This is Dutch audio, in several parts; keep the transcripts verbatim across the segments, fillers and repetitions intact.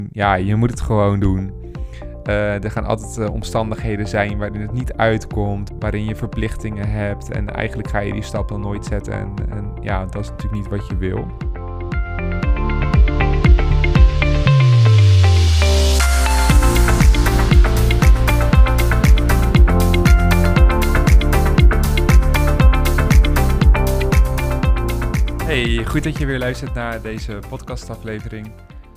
Ja, je moet het gewoon doen. Uh, er gaan altijd uh, omstandigheden zijn waarin het niet uitkomt, waarin je verplichtingen hebt en eigenlijk ga je die stap dan nooit zetten. En, en ja, dat is natuurlijk niet wat je wil. Hey, goed dat je weer luistert naar deze podcastaflevering.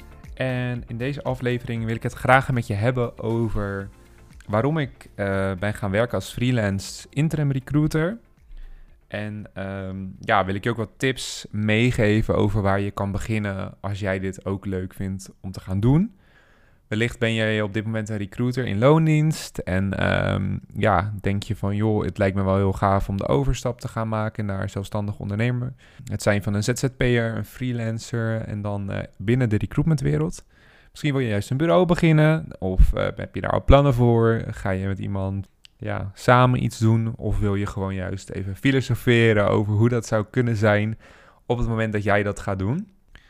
En in deze aflevering wil ik het graag met je hebben over waarom ik uh, ben gaan werken als freelance interim recruiter. En um, ja, wil ik je ook wat tips meegeven over waar je kan beginnen als jij dit ook leuk vindt om te gaan doen. Wellicht ben je op dit moment een recruiter in loondienst en um, ja, denk je van joh, het lijkt me wel heel gaaf om de overstap te gaan maken naar zelfstandig ondernemer. Het zijn van een Z Z P'er, een freelancer en dan uh, binnen de recruitmentwereld. Misschien wil je juist een bureau beginnen of uh, heb je daar al plannen voor? Ga je met iemand ja, samen iets doen of wil je gewoon juist even filosoferen over hoe dat zou kunnen zijn op het moment dat jij dat gaat doen?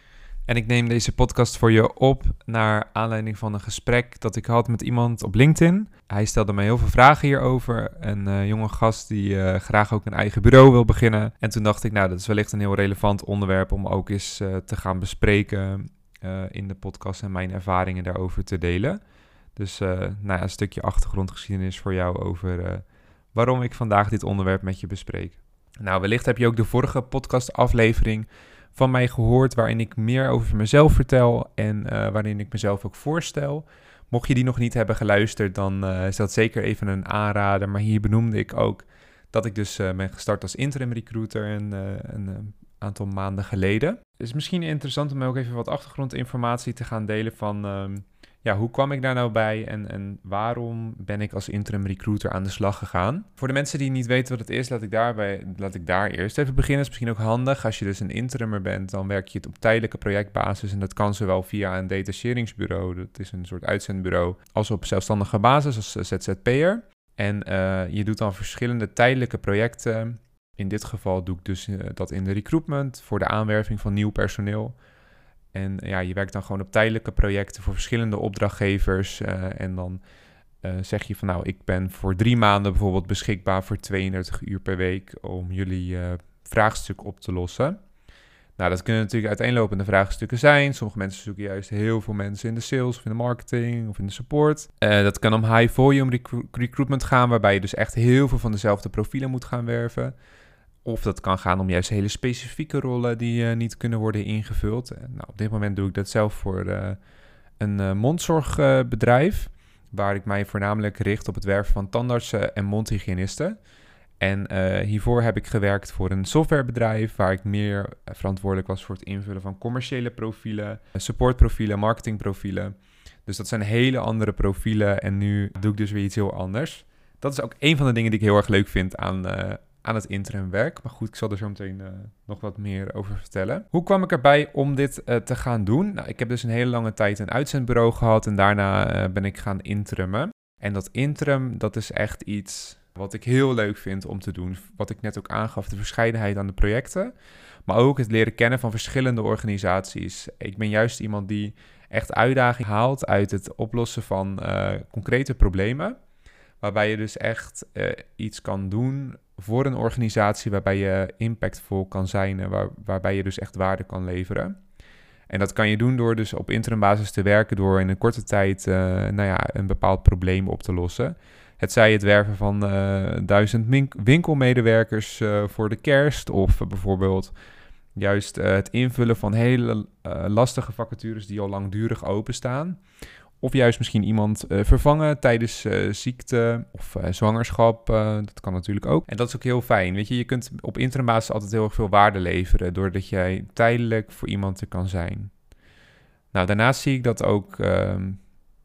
En ik neem deze podcast voor je op naar aanleiding van een gesprek dat ik had met iemand op LinkedIn. Hij stelde mij heel veel vragen hierover. Een uh, jonge gast die uh, graag ook een eigen bureau wil beginnen. En toen dacht ik, nou, dat is wellicht een heel relevant onderwerp om ook eens uh, te gaan bespreken uh, in de podcast en mijn ervaringen daarover te delen. Dus uh, nou ja, een stukje achtergrondgeschiedenis voor jou over uh, waarom ik vandaag dit onderwerp met je bespreek. Nou, wellicht heb je ook de vorige podcastaflevering van mij gehoord, waarin ik meer over mezelf vertel en uh, waarin ik mezelf ook voorstel. Mocht je die nog niet hebben geluisterd, dan uh, is dat zeker even een aanrader. Maar hier benoemde ik ook dat ik dus uh, ben gestart als interim recruiter een, uh, een, een aantal maanden geleden. Het is misschien interessant om ook even wat achtergrondinformatie te gaan delen van um, ja, hoe kwam ik daar nou bij en, en waarom ben ik als interim recruiter aan de slag gegaan? Voor de mensen die niet weten wat het is, laat ik, daarbij, laat ik daar eerst even beginnen. Het is misschien ook handig. Als je dus een interimmer bent, dan werk je het op tijdelijke projectbasis. En dat kan zowel via een detacheringsbureau, dat is een soort uitzendbureau, als op zelfstandige basis als Z Z P'er. En uh, je doet dan verschillende tijdelijke projecten. In dit geval doe ik dus uh, dat in de recruitment voor de aanwerving van nieuw personeel. En ja, je werkt dan gewoon op tijdelijke projecten voor verschillende opdrachtgevers. Uh, en dan uh, zeg je van nou, ik ben voor drie maanden bijvoorbeeld beschikbaar voor tweeëndertig uur per week om jullie uh, vraagstuk op te lossen. Nou, dat kunnen natuurlijk uiteenlopende vraagstukken zijn. Sommige mensen zoeken juist heel veel mensen in de sales of in de marketing of in de support. Uh, dat kan om high volume recru- recruitment gaan, waarbij je dus echt heel veel van dezelfde profielen moet gaan werven. Of dat kan gaan om juist hele specifieke rollen die uh, niet kunnen worden ingevuld. Uh, nou, op dit moment doe ik dat zelf voor uh, een uh, mondzorgbedrijf, uh, waar ik mij voornamelijk richt op het werven van tandartsen en mondhygiënisten. En uh, hiervoor heb ik gewerkt voor een softwarebedrijf, waar ik meer verantwoordelijk was voor het invullen van commerciële profielen, supportprofielen, marketingprofielen. Dus dat zijn hele andere profielen en nu doe ik dus weer iets heel anders. Dat is ook een van de dingen die ik heel erg leuk vind aan uh, aan het interimwerk. Maar goed, ik zal er zo meteen uh, nog wat meer over vertellen. Hoe kwam ik erbij om dit uh, te gaan doen? Nou, ik heb dus een hele lange tijd een uitzendbureau gehad en daarna uh, ben ik gaan interimmen. En dat interim, dat is echt iets wat ik heel leuk vind om te doen. Wat ik net ook aangaf, de verscheidenheid aan de projecten. Maar ook het leren kennen van verschillende organisaties. Ik ben juist iemand die echt uitdaging haalt uit het oplossen van uh, concrete problemen. Waarbij je dus echt uh, iets kan doen voor een organisatie waarbij je impactvol kan zijn en waar, waarbij je dus echt waarde kan leveren. En dat kan je doen door dus op interimbasis te werken, door in een korte tijd uh, nou ja, een bepaald probleem op te lossen. Het zij het werven van uh, duizend wink- winkelmedewerkers uh, voor de kerst of uh, bijvoorbeeld juist uh, het invullen van hele uh, lastige vacatures die al langdurig openstaan. Of juist misschien iemand uh, vervangen tijdens uh, ziekte of uh, zwangerschap. Uh, dat kan natuurlijk ook. En dat is ook heel fijn. Weet je, je kunt op interimbasis altijd heel erg veel waarde leveren, doordat jij tijdelijk voor iemand er kan zijn. Nou, daarnaast zie ik dat ook. Um,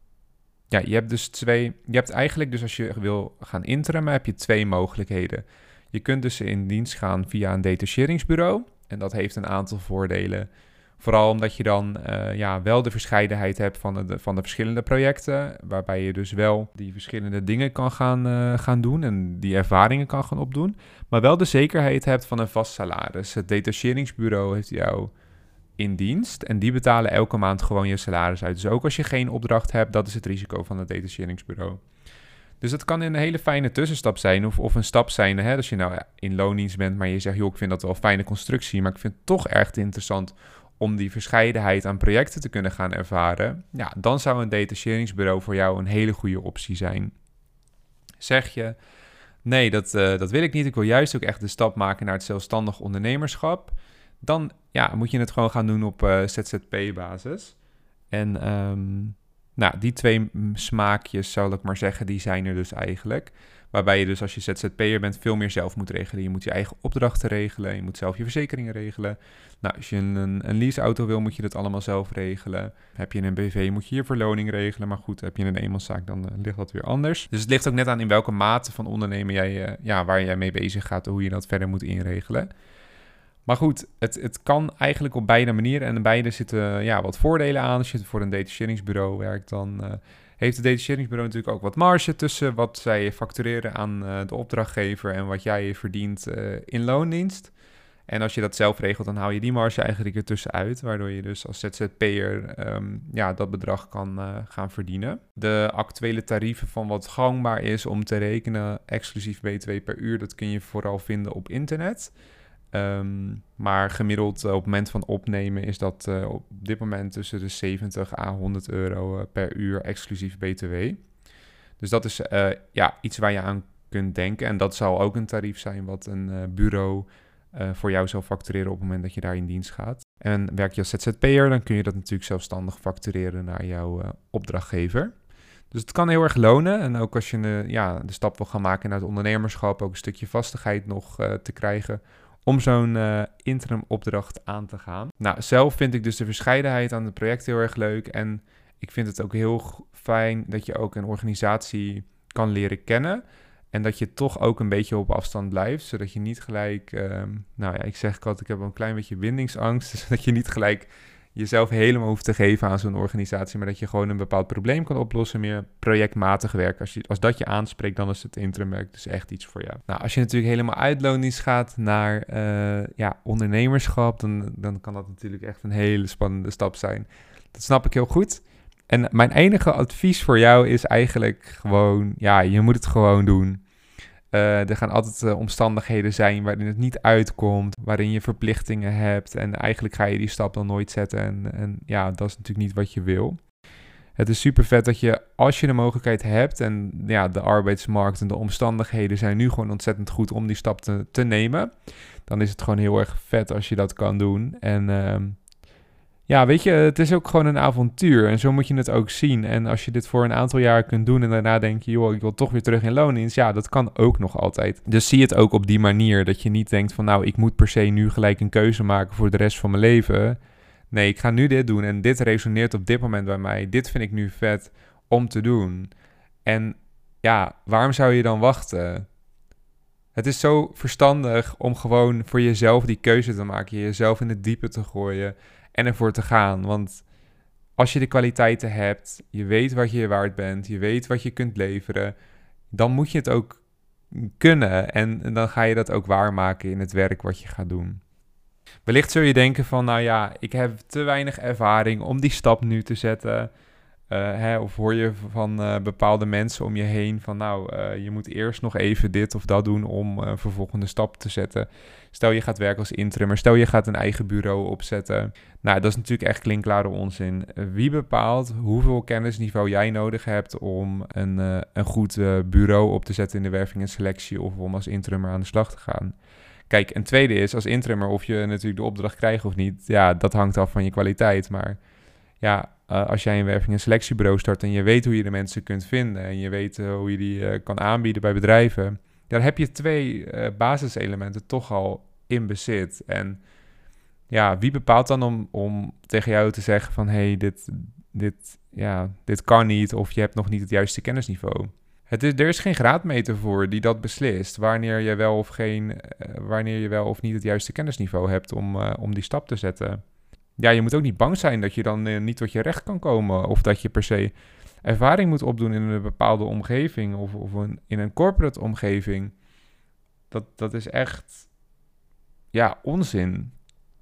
ja, je hebt dus twee. Je hebt eigenlijk dus als je wil gaan interimmen, heb je twee mogelijkheden. Je kunt dus in dienst gaan via een detacheringsbureau. En dat heeft een aantal voordelen. Vooral omdat je dan uh, ja, wel de verscheidenheid hebt van de, van de verschillende projecten. Waarbij je dus wel die verschillende dingen kan gaan, uh, gaan doen en die ervaringen kan gaan opdoen. Maar wel de zekerheid hebt van een vast salaris. Het detacheringsbureau heeft jou in dienst en die betalen elke maand gewoon je salaris uit. Dus ook als je geen opdracht hebt, dat is het risico van het detacheringsbureau. Dus dat kan een hele fijne tussenstap zijn of, of een stap zijn. Hè? Als je nou in loondienst bent, maar je zegt, joh, ik vind dat wel een fijne constructie, maar ik vind het toch echt interessant om die verscheidenheid aan projecten te kunnen gaan ervaren. Ja, dan zou een detacheringsbureau voor jou een hele goede optie zijn. Zeg je, nee, dat, uh, dat wil ik niet. Ik wil juist ook echt de stap maken naar het zelfstandig ondernemerschap. Dan ja, moet je het gewoon gaan doen op uh, Z Z P-basis. En um, nou, die twee smaakjes, zou ik maar zeggen, die zijn er dus eigenlijk. Waarbij je dus als je Z Z P'er bent veel meer zelf moet regelen. Je moet je eigen opdrachten regelen. Je moet zelf je verzekeringen regelen. Nou, als je een, een leaseauto wil, moet je dat allemaal zelf regelen. Heb je een B V, moet je je verloning regelen. Maar goed, heb je een eenmanszaak, dan uh, ligt dat weer anders. Dus het ligt ook net aan in welke mate van ondernemen jij, uh, ja, waar jij mee bezig gaat en hoe je dat verder moet inregelen. Maar goed, het, het kan eigenlijk op beide manieren. En in beide zitten ja, wat voordelen aan. Als je voor een detacheringsbureau werkt, dan uh, heeft het detacheringsbureau natuurlijk ook wat marge tussen wat zij factureren aan uh, de opdrachtgever en wat jij verdient uh, in loondienst. En als je dat zelf regelt, dan haal je die marge eigenlijk ertussen uit, waardoor je dus als Z Z P'er um, ja, dat bedrag kan uh, gaan verdienen. De actuele tarieven van wat gangbaar is om te rekenen, exclusief B T W per uur, dat kun je vooral vinden op internet. Um, maar gemiddeld uh, op het moment van opnemen is dat uh, op dit moment tussen de zeventig à honderd euro uh, per uur exclusief B T W. Dus dat is uh, ja, iets waar je aan kunt denken. En dat zal ook een tarief zijn wat een uh, bureau uh, voor jou zal factureren op het moment dat je daar in dienst gaat. En werk je als Z Z P'er, dan kun je dat natuurlijk zelfstandig factureren naar jouw uh, opdrachtgever. Dus het kan heel erg lonen. En ook als je uh, ja, de stap wil gaan maken naar het ondernemerschap, ook een stukje vastigheid nog uh, te krijgen om zo'n uh, interim opdracht aan te gaan. Nou, zelf vind ik dus de verscheidenheid aan het project heel erg leuk. En ik vind het ook heel fijn dat je ook een organisatie kan leren kennen. En dat je toch ook een beetje op afstand blijft. Zodat je niet gelijk, um, nou ja, ik zeg ik altijd, ik heb een klein beetje bindingsangst. Dus dat je niet gelijk jezelf helemaal hoeft te geven aan zo'n organisatie. Maar dat je gewoon een bepaald probleem kan oplossen. Meer projectmatig werk. Als, je, als dat je aanspreekt, dan is het interimwerk dus echt iets voor jou. Nou, als je natuurlijk helemaal uit loondienst gaat naar uh, ja, ondernemerschap. Dan, dan kan dat natuurlijk echt een hele spannende stap zijn. Dat snap ik heel goed. En mijn enige advies voor jou is eigenlijk gewoon, ja, je moet het gewoon doen. Uh, er gaan altijd uh, omstandigheden zijn waarin het niet uitkomt, waarin je verplichtingen hebt en eigenlijk ga je die stap dan nooit zetten en, en ja, dat is natuurlijk niet wat je wil. Het is super vet dat je, als je de mogelijkheid hebt en ja, de arbeidsmarkt en de omstandigheden zijn nu gewoon ontzettend goed om die stap te, te nemen, dan is het gewoon heel erg vet als je dat kan doen. En uh, ja, weet je, het is ook gewoon een avontuur en zo moet je het ook zien. En als je dit voor een aantal jaar kunt doen en daarna denk je, joh, ik wil toch weer terug in loondienst. Ja, dat kan ook nog altijd. Dus zie het ook op die manier, dat je niet denkt van, nou, ik moet per se nu gelijk een keuze maken voor de rest van mijn leven. Nee, ik ga nu dit doen en dit resoneert op dit moment bij mij. Dit vind ik nu vet om te doen. En ja, waarom zou je dan wachten? Het is zo verstandig om gewoon voor jezelf die keuze te maken, jezelf in het diepe te gooien en ervoor te gaan. Want als je de kwaliteiten hebt, je weet wat je waard bent, je weet wat je kunt leveren, dan moet je het ook kunnen. En, en dan ga je dat ook waarmaken in het werk wat je gaat doen. Wellicht zul je denken van, nou ja, ik heb te weinig ervaring om die stap nu te zetten. Uh, hè, of hoor je van uh, bepaalde mensen om je heen van, nou, uh, je moet eerst nog even dit of dat doen om uh, vervolgende stap te zetten. Stel je gaat werken als interimmer, stel je gaat een eigen bureau opzetten. Nou, dat is natuurlijk echt klinkklare onzin. Uh, wie bepaalt hoeveel kennisniveau jij nodig hebt om een, uh, een goed uh, bureau op te zetten in de werving en selectie of om als interimmer aan de slag te gaan? Kijk, een tweede is, als interimmer of je natuurlijk de opdracht krijgt of niet, ja, dat hangt af van je kwaliteit. Maar ja, uh, als jij een werving- en selectiebureau start en je weet hoe je de mensen kunt vinden en je weet uh, hoe je die uh, kan aanbieden bij bedrijven, dan heb je twee uh, basiselementen toch al in bezit. En ja, wie bepaalt dan om, om tegen jou te zeggen van, hé, hey, dit, dit, ja, dit kan niet of je hebt nog niet het juiste kennisniveau? Het is, er is geen graadmeter voor die dat beslist, wanneer je wel of, geen, uh, wanneer je wel of niet het juiste kennisniveau hebt om, uh, om die stap te zetten. Ja, je moet ook niet bang zijn dat je dan uh, niet tot je recht kan komen of dat je per se ervaring moet opdoen in een bepaalde omgeving of, of een, in een corporate omgeving. Dat, dat is echt, ja, onzin.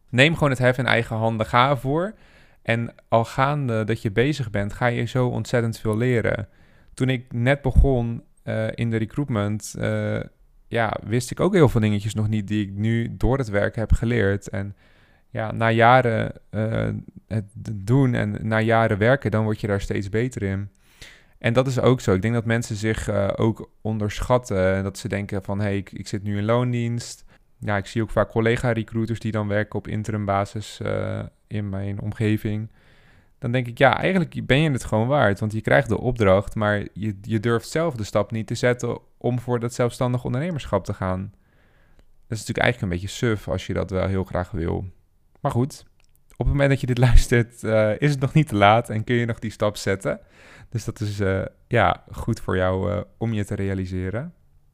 Neem gewoon het hef in eigen handen, ga ervoor. En al gaande dat je bezig bent, ga je zo ontzettend veel leren. Toen ik net begon uh, in de recruitment, uh, ja, wist ik ook heel veel dingetjes nog niet die ik nu door het werk heb geleerd. En ja, na jaren uh, het doen en na jaren werken, dan word je daar steeds beter in. En dat is ook zo. Ik denk dat mensen zich uh, ook onderschatten. En dat ze denken van, hé, hey, ik, ik zit nu in loondienst. Ja, ik zie ook vaak collega-recruiters die dan werken op interim basis uh, in mijn omgeving. Dan denk ik, ja, eigenlijk ben je het gewoon waard. Want je krijgt de opdracht, maar je, je durft zelf de stap niet te zetten om voor dat zelfstandig ondernemerschap te gaan. Dat is natuurlijk eigenlijk een beetje suf als je dat wel heel graag wil. Maar goed, op het moment dat je dit luistert, uh, is het nog niet te laat en kun je nog die stap zetten. Dus dat is uh, ja, goed voor jou uh, om je te realiseren.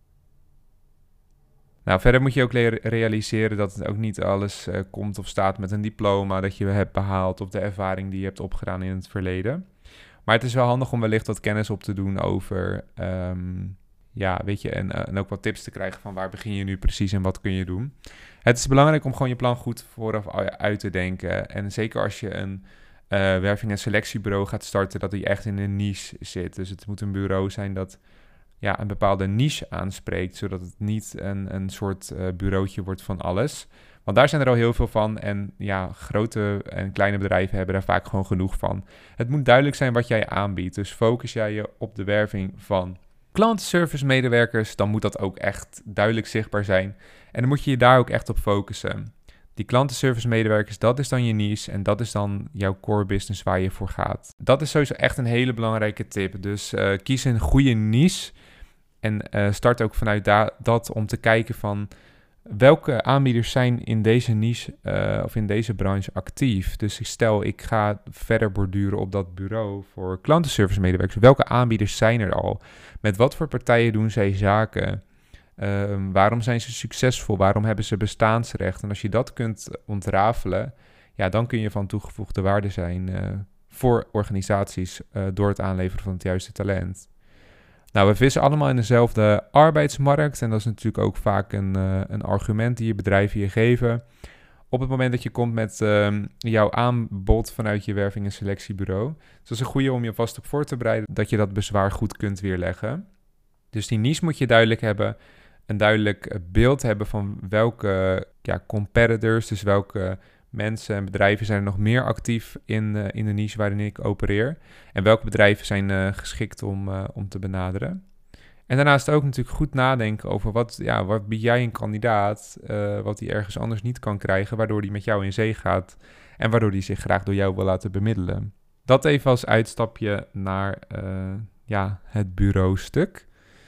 Nou, verder moet je ook leren realiseren dat het ook niet alles uh, komt of staat met een diploma dat je hebt behaald of de ervaring die je hebt opgedaan in het verleden. Maar het is wel handig om wellicht wat kennis op te doen over, um, ja, weet je, en, uh, en ook wat tips te krijgen van waar begin je nu precies en wat kun je doen. Het is belangrijk om gewoon je plan goed vooraf uit te denken. En zeker als je een uh, werving- en selectiebureau gaat starten, dat die echt in een niche zit. Dus het moet een bureau zijn dat ja, een bepaalde niche aanspreekt, zodat het niet een, een soort uh, bureautje wordt van alles. Want daar zijn er al heel veel van en ja, grote en kleine bedrijven hebben daar vaak gewoon genoeg van. Het moet duidelijk zijn wat jij aanbiedt, dus focus jij je op de werving van klantenservice medewerkers, dan moet dat ook echt duidelijk zichtbaar zijn. En dan moet je je daar ook echt op focussen. Die klantenservice medewerkers, dat is dan je niche en dat is dan jouw core business waar je voor gaat. Dat is sowieso echt een hele belangrijke tip. Dus uh, kies een goede niche en uh, start ook vanuit da- dat om te kijken van welke aanbieders zijn in deze niche uh, of in deze branche actief. Dus stel ik ga verder borduren op dat bureau voor klantenservice medewerkers. Welke aanbieders zijn er al? Met wat voor partijen doen zij zaken? Uh, waarom zijn ze succesvol? Waarom hebben ze bestaansrecht? En als je dat kunt ontrafelen, ja, dan kun je van toegevoegde waarde zijn uh, voor organisaties uh, door het aanleveren van het juiste talent. Nou, we vissen allemaal in dezelfde arbeidsmarkt en dat is natuurlijk ook vaak een, uh, een argument die je bedrijven je geven. Op het moment dat je komt met uh, jouw aanbod vanuit je werving- en selectiebureau. Dus dat is een goede om je vast op voor te bereiden dat je dat bezwaar goed kunt weerleggen. Dus die niche moet je duidelijk hebben. Een duidelijk beeld hebben van welke ja, competitors, dus welke mensen en bedrijven zijn er nog meer actief in, uh, in de niche waarin ik opereer. En welke bedrijven zijn uh, geschikt om, uh, om te benaderen. En daarnaast ook natuurlijk goed nadenken over wat, ja, wat bied jij een kandidaat, uh, wat hij ergens anders niet kan krijgen, waardoor hij met jou in zee gaat en waardoor hij zich graag door jou wil laten bemiddelen. Dat even als uitstapje naar uh, ja, het bureaustuk.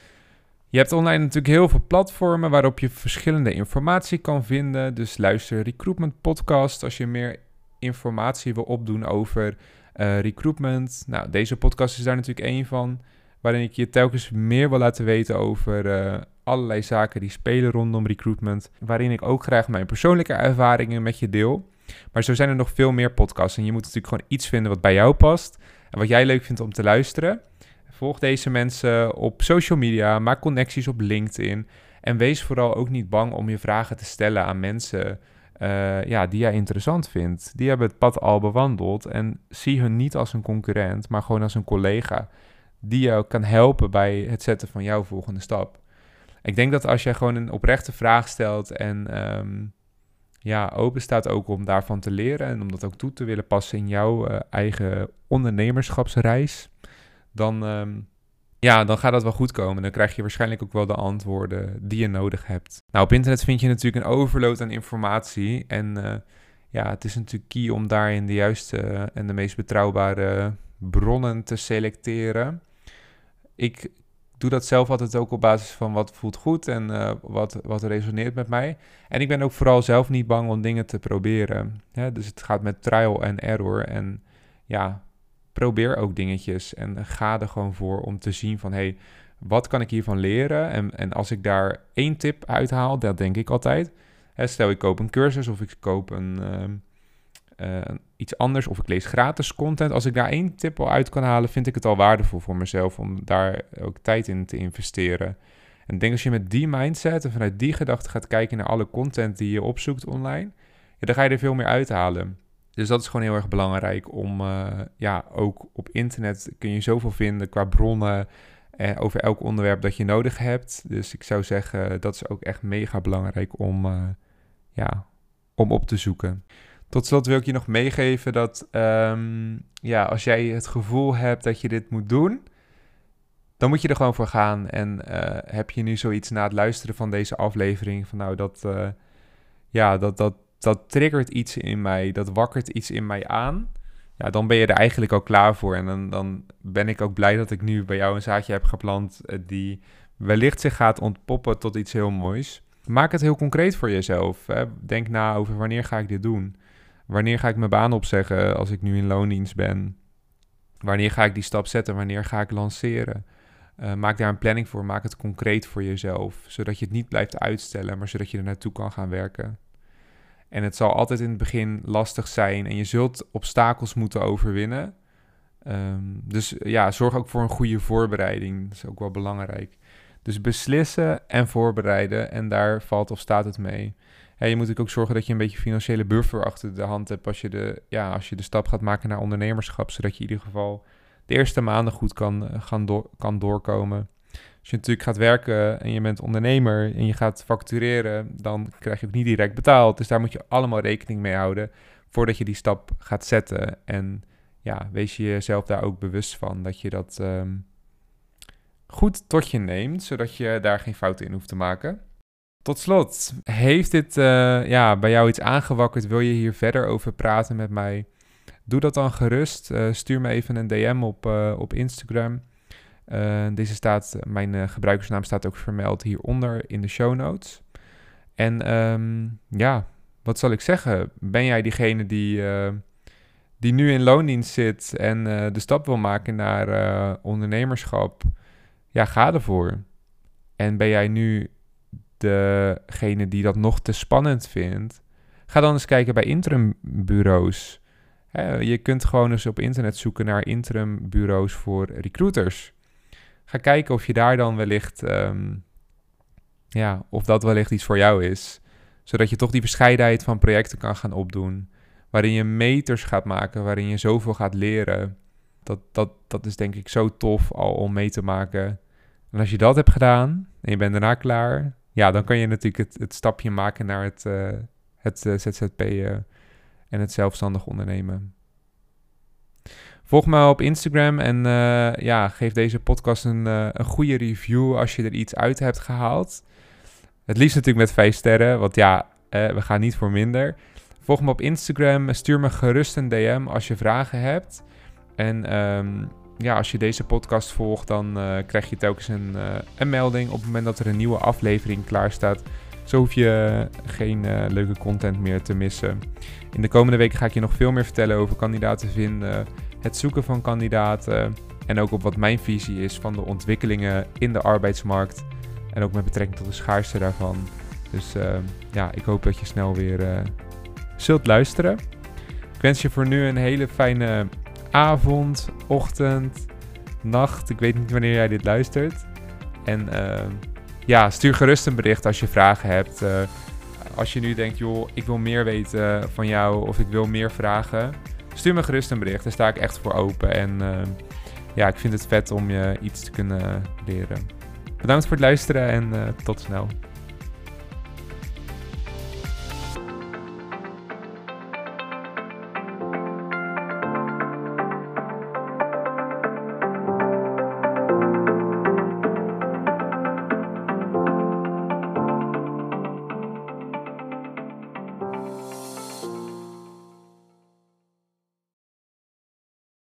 Je hebt online natuurlijk heel veel platformen waarop je verschillende informatie kan vinden. Dus luister Recruitment Podcast als je meer informatie wil opdoen over uh, recruitment. Nou, deze podcast is daar natuurlijk één van, waarin ik je telkens meer wil laten weten over uh, allerlei zaken die spelen rondom recruitment. Waarin ik ook graag mijn persoonlijke ervaringen met je deel. Maar zo zijn er nog veel meer podcasts en je moet natuurlijk gewoon iets vinden wat bij jou past en wat jij leuk vindt om te luisteren. Volg deze mensen op social media, maak connecties op LinkedIn en wees vooral ook niet bang om je vragen te stellen aan mensen uh, ja, die jij interessant vindt. Die hebben het pad al bewandeld en zie hun niet als een concurrent, maar gewoon als een collega die jou kan helpen bij het zetten van jouw volgende stap. Ik denk dat als jij gewoon een oprechte vraag stelt en um, ja, open staat ook om daarvan te leren en om dat ook toe te willen passen in jouw uh, eigen ondernemerschapsreis, dan, um, ja, dan gaat dat wel goed komen. Dan krijg je waarschijnlijk ook wel de antwoorden die je nodig hebt. Nou, op internet vind je natuurlijk een overload aan informatie. En uh, ja, het is natuurlijk key om daarin de juiste uh, en de meest betrouwbare bronnen te selecteren. Ik doe dat zelf altijd ook op basis van wat voelt goed en uh, wat, wat resoneert met mij. En ik ben ook vooral zelf niet bang om dingen te proberen. Ja, dus het gaat met trial en error en ja, probeer ook dingetjes en ga er gewoon voor om te zien van, hey, wat kan ik hiervan leren? En, en als ik daar één tip uithaal, dat denk ik altijd. Hè, stel, ik koop een cursus of ik koop een, uh, uh, iets anders of ik lees gratis content. Als ik daar één tip al uit kan halen, vind ik het al waardevol voor mezelf om daar ook tijd in te investeren. En ik denk als je met die mindset en vanuit die gedachte gaat kijken naar alle content die je opzoekt online, ja, dan ga je er veel meer uithalen. Dus dat is gewoon heel erg belangrijk om, uh, ja, ook op internet kun je zoveel vinden qua bronnen uh, over elk onderwerp dat je nodig hebt. Dus ik zou zeggen, dat is ook echt mega belangrijk om, uh, ja, om op te zoeken. Tot slot wil ik je nog meegeven dat, um, ja, als jij het gevoel hebt dat je dit moet doen, dan moet je er gewoon voor gaan. En uh, heb je nu zoiets na het luisteren van deze aflevering van nou, dat, uh, ja, dat, dat, dat triggert iets in mij, dat wakkert iets in mij aan. Ja, dan ben je er eigenlijk al klaar voor. En dan, dan ben ik ook blij dat ik nu bij jou een zaadje heb geplant uh, die wellicht zich gaat ontpoppen tot iets heel moois. Maak het heel concreet voor jezelf. Hè. Denk na over wanneer ga ik dit doen? Wanneer ga ik mijn baan opzeggen als ik nu in loondienst ben? Wanneer ga ik die stap zetten? Wanneer ga ik lanceren? Uh, maak daar een planning voor. Maak het concreet voor jezelf. Zodat je het niet blijft uitstellen, maar zodat je er naartoe kan gaan werken. En het zal altijd in het begin lastig zijn. En je zult obstakels moeten overwinnen. Um, dus ja, zorg ook voor een goede voorbereiding. Dat is ook wel belangrijk. Dus beslissen en voorbereiden. En daar valt of staat het mee. Ja, je moet natuurlijk ook zorgen dat je een beetje financiële buffer achter de hand hebt als je de, ja, als je de stap gaat maken naar ondernemerschap. Zodat je in ieder geval de eerste maanden goed kan, gaan door, kan doorkomen. Als je natuurlijk gaat werken en je bent ondernemer en je gaat factureren, dan krijg je ook niet direct betaald. Dus daar moet je allemaal rekening mee houden voordat je die stap gaat zetten. En ja, wees je jezelf daar ook bewust van dat je dat um, goed tot je neemt, zodat je daar geen fouten in hoeft te maken. Tot slot, heeft dit uh, ja, bij jou iets aangewakkerd? Wil je hier verder over praten met mij? Doe dat dan gerust. Uh, stuur me even een D M op, uh, op Instagram. Uh, deze staat, mijn uh, gebruikersnaam staat ook vermeld hieronder in de show notes. En um, ja, wat zal ik zeggen? Ben jij diegene die, uh, die nu in loondienst zit en uh, de stap wil maken naar uh, ondernemerschap? Ja, ga ervoor. En ben jij nu degene die dat nog te spannend vindt? Ga dan eens kijken bij interimbureaus. Hè, je kunt gewoon eens op internet zoeken naar interimbureaus voor recruiters. Ga kijken of je daar dan wellicht, um, ja, of dat wellicht iets voor jou is. Zodat je toch die verscheidenheid van projecten kan gaan opdoen. Waarin je meters gaat maken, waarin je zoveel gaat leren. Dat, dat, dat is denk ik zo tof al om mee te maken. En als je dat hebt gedaan en je bent daarna klaar, ja, dan kan je natuurlijk het, het stapje maken naar het, uh, het uh, Z Z P'en en het zelfstandig ondernemen. Volg me op Instagram en uh, ja, geef deze podcast een, uh, een goede review als je er iets uit hebt gehaald. Het liefst natuurlijk met vijf sterren, want ja, uh, we gaan niet voor minder. Volg me op Instagram, stuur me gerust een D M als je vragen hebt. En um, ja, als je deze podcast volgt, dan uh, krijg je telkens een, uh, een melding op het moment dat er een nieuwe aflevering klaar staat. Zo hoef je geen uh, leuke content meer te missen. In de komende weken ga ik je nog veel meer vertellen over kandidaten vinden, het zoeken van kandidaten en ook op wat mijn visie is van de ontwikkelingen in de arbeidsmarkt en ook met betrekking tot de schaarste daarvan. Dus uh, ja, ik hoop dat je snel weer uh, zult luisteren. Ik wens je voor nu een hele fijne avond, ochtend, nacht. Ik weet niet wanneer jij dit luistert. En uh, ja, stuur gerust een bericht als je vragen hebt. Uh, als je nu denkt, joh, ik wil meer weten van jou of ik wil meer vragen, stuur me gerust een bericht. Daar sta ik echt voor open. En uh, ja, ik vind het vet om je iets te kunnen leren. Bedankt voor het luisteren en uh, tot snel.